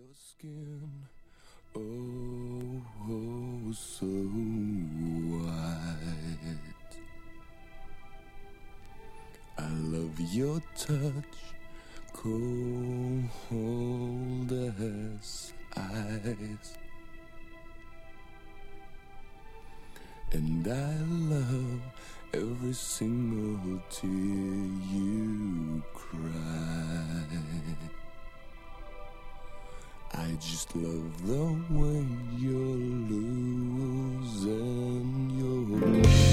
Skin, oh, oh, so white. I love your touch, cold as ice. And I love every single tear you cry. I just love the way you're losing your